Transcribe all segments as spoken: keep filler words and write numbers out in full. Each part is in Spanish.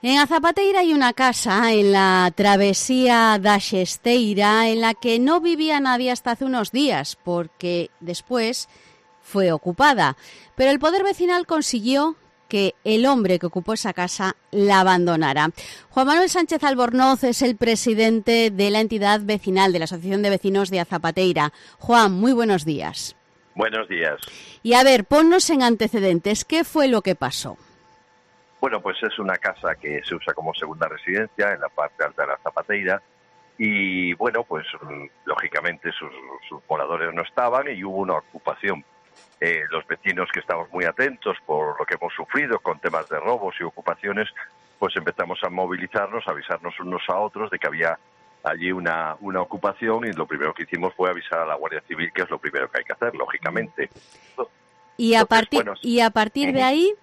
En A Zapateira hay una casa en la travesía da Xesteira en la que no vivía nadie hasta hace unos días, porque después fue ocupada. Pero el Poder Vecinal consiguió que el hombre que ocupó esa casa la abandonara. Juan Manuel Sánchez Albornoz es el presidente de la entidad vecinal de la Asociación de Vecinos de A Zapateira. Juan, muy buenos días. Buenos días. Y a ver, ponnos en antecedentes, ¿qué fue lo que pasó? Bueno, pues es una casa que se usa como segunda residencia en la parte alta de la Zapateira y, bueno, pues lógicamente sus, sus moradores no estaban y hubo una ocupación. Eh, los vecinos que estamos muy atentos por lo que hemos sufrido con temas de robos y ocupaciones, pues empezamos a movilizarnos, a avisarnos unos a otros de que había allí una, una ocupación y lo primero que hicimos fue avisar a la Guardia Civil, que es lo primero que hay que hacer, lógicamente. Y a, Entonces, partir, bueno, y a partir de ahí...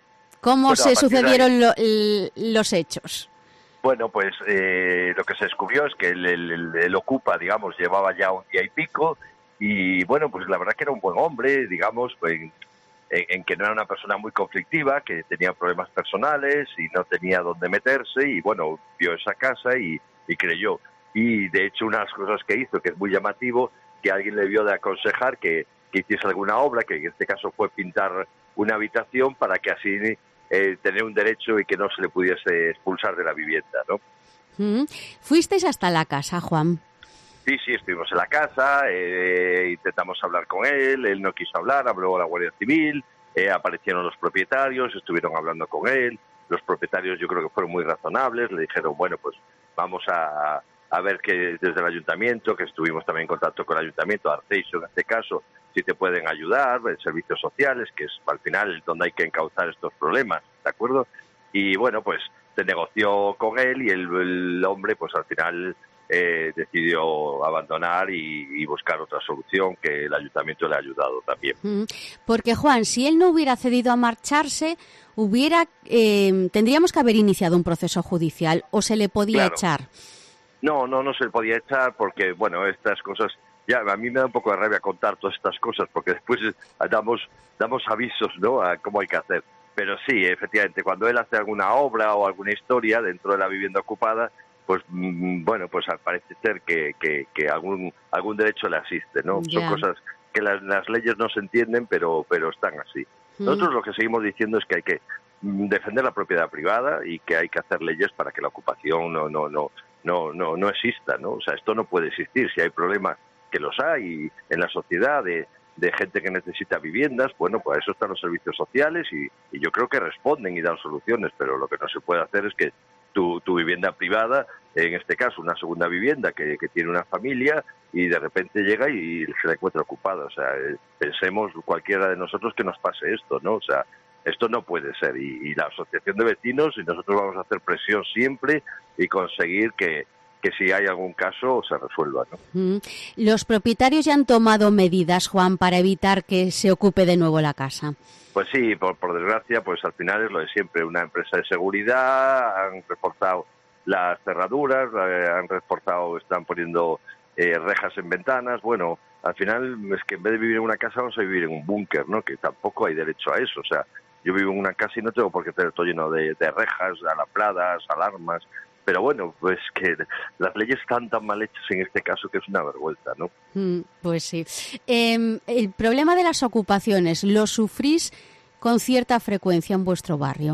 ¿Cómo bueno, se sucedieron lo, el, los hechos? Bueno, pues eh, lo que se descubrió es que el, el, el Ocupa, digamos, llevaba ya un día y pico y, bueno, pues la verdad que era un buen hombre, digamos, pues, en, en que no era una persona muy conflictiva, que tenía problemas personales y no tenía dónde meterse y, bueno, vio esa casa y, y creyó. Y, de hecho, una de las cosas que hizo, que es muy llamativo, que alguien le vio de aconsejar que, que hiciese alguna obra, que en este caso fue pintar una habitación para que así... Eh, tener un derecho y que no se le pudiese expulsar de la vivienda, ¿no? Mm. ¿Fuisteis hasta la casa, Juan? Sí, sí, estuvimos en la casa, eh, intentamos hablar con él, él no quiso hablar, habló a la Guardia Civil, eh, aparecieron los propietarios, estuvieron hablando con él, los propietarios yo creo que fueron muy razonables, le dijeron, bueno, pues vamos a, a ver que desde el ayuntamiento, que estuvimos también en contacto con el ayuntamiento, Arteixo en este caso, si te pueden ayudar, servicios sociales, que es al final donde hay que encauzar estos problemas, ¿de acuerdo? Y bueno, pues se negoció con él y el, el hombre pues al final eh, decidió abandonar y, y buscar otra solución que el ayuntamiento le ha ayudado también. Porque Juan, si él no hubiera cedido a marcharse, hubiera eh, tendríamos que haber iniciado un proceso judicial o se le podía claro. echar. No, no, no se le podía echar porque, bueno, estas cosas... Ya, a mí me da un poco de rabia contar todas estas cosas porque después damos, damos avisos, ¿no?, a cómo hay que hacer. Pero sí, efectivamente, cuando él hace alguna obra o alguna historia dentro de la vivienda ocupada, pues, mmm, bueno, pues parece ser que, que, que algún algún derecho le asiste, ¿no? Yeah. Son cosas que las, las leyes no se entienden, pero, pero están así. Mm. Nosotros lo que seguimos diciendo es que hay que defender la propiedad privada y que hay que hacer leyes para que la ocupación no, no, no, no, no, no exista, ¿no? O sea, esto no puede existir. Si hay problemas, que los hay en la sociedad de, de gente que necesita viviendas, bueno, pues a eso están los servicios sociales y, y yo creo que responden y dan soluciones, pero lo que no se puede hacer es que tu, tu vivienda privada, en este caso una segunda vivienda que, que tiene una familia y de repente llega y se la encuentra ocupada, o sea, pensemos cualquiera de nosotros que nos pase esto, ¿no? O sea, esto no puede ser y, y la asociación de vecinos y nosotros vamos a hacer presión siempre y conseguir que que si hay algún caso se resuelva, ¿no? ¿Los propietarios ya han tomado medidas, Juan, para evitar que se ocupe de nuevo la casa? Pues sí, por, por desgracia, pues al final es lo de siempre. Una empresa de seguridad, han reforzado las cerraduras, eh, han reforzado, están poniendo eh, rejas en ventanas. Bueno, al final es que en vez de vivir en una casa vamos a vivir en un búnker, ¿no? Que tampoco hay derecho a eso. O sea, yo vivo en una casa y no tengo por qué tener todo lleno de, de rejas, alambradas, alarmas... Pero bueno, pues que las leyes están tan mal hechas en este caso que es una vergüenza, ¿no? Mm, pues sí. Eh, el problema de las ocupaciones, ¿lo sufrís con cierta frecuencia en vuestro barrio?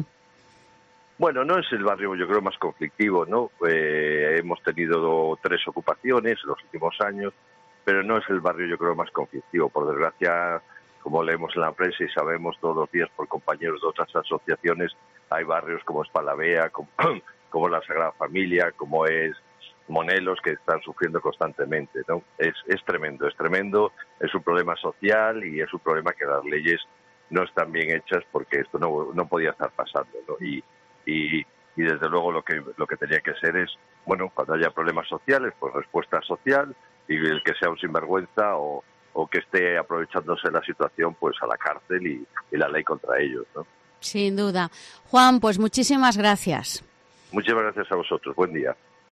Bueno, no es el barrio, yo creo, más conflictivo, ¿no? Eh, hemos tenido tres ocupaciones en los últimos años, pero no es el barrio, yo creo, más conflictivo. Por desgracia, como leemos en la prensa y sabemos todos los días por compañeros de otras asociaciones, hay barrios como Espalavea, como... como la Sagrada Familia, como es Monelos, que están sufriendo constantemente, ¿no? Es, es tremendo, es tremendo, es un problema social y es un problema que las leyes no están bien hechas porque esto no, no podía estar pasando, ¿no? Y, y, y desde luego lo que, lo que tenía que ser es, bueno, cuando haya problemas sociales, pues respuesta social y el que sea un sinvergüenza o, o que esté aprovechándose de la situación, pues a la cárcel y, y la ley contra ellos, ¿no? Sin duda. Juan, pues muchísimas gracias. Muchas gracias a vosotros. Buen día.